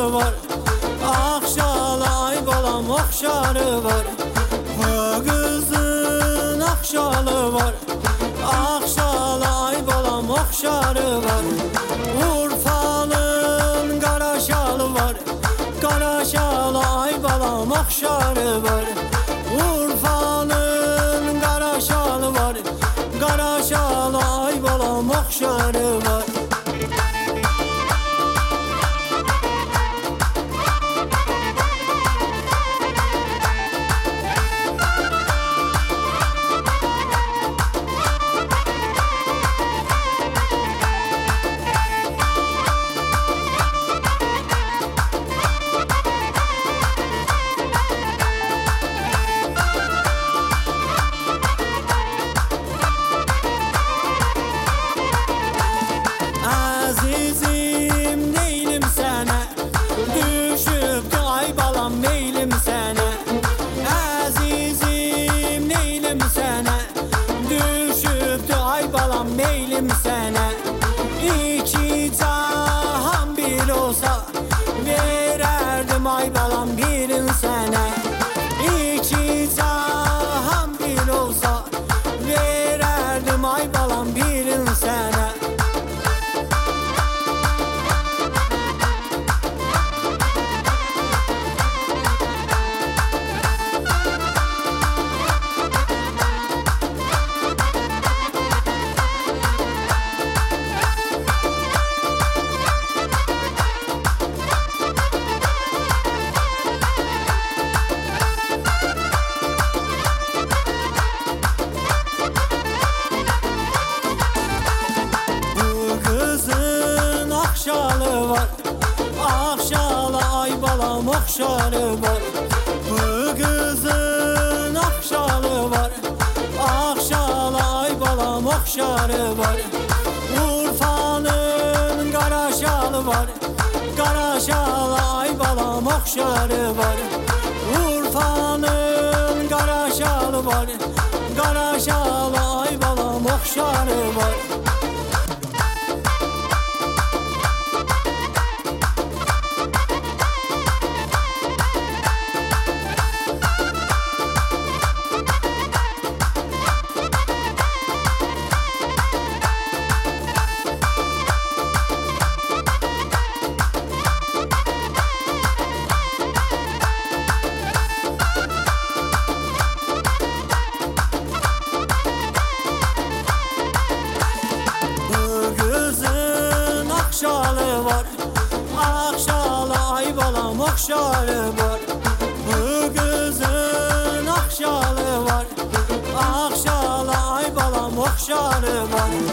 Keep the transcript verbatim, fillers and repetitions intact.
okşarı var. Akşalı ay balam okşarı var. Bu kızın akşalı var. Akşalı ay balam okşarı var. Urfa'nın karaşalı var. Karaşalı ay balam okşarı var. Urfa'nın karaşalı var. Karaşalı ay balam okşarı var. Azizim değilim sana, düşüp ay balam meylim sana. Azizim değilim sana, düşüp ay balam meylim sana. İki cahan bir olsa vererdim ay balam birin sana. İki cahan bir olsa vererdim ay balam birin sana. Akşalı var, akşalı ay balam okşarı var. Bu kızın akşalı var, akşalı ay balam okşarı var. Urfa'nın karaşalı var, karaşalı ay balam okşarı var. Urfa'nın karaşalı var, karaşalı ay balam okşarı var. Akşalı var, akşalı ay balam okşarı var. Bu kızın akşalı var, akşalı ay balam okşarı var.